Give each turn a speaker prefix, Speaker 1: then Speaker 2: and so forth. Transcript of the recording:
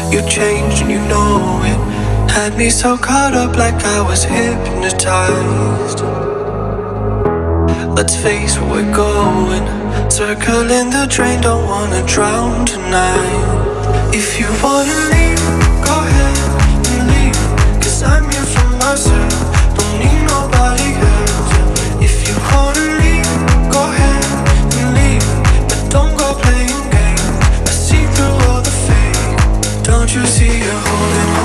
Speaker 1: You changed and you know it. Had me so caught up like I was hypnotized. Let's face where we're going. Circling the drain, don't wanna drown tonight. If you wanna leave, go ahead and leave. Cause I'm here for myself, don't need nobody else. If you wanna leave, go ahead and leave. But don't go playing games, I see through all the fake. Don't you see you're holding